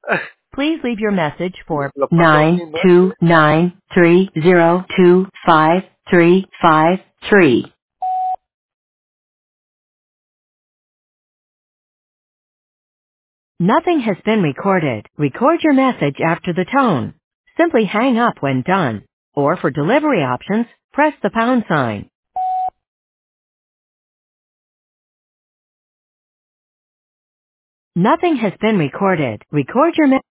Please leave your message for Naglapas ako ni Mark. 929302535. Nothing has been recorded. Record your message after the tone. Simply hang up when done. Or for delivery options, press the pound sign. Nothing has been recorded. Record your message.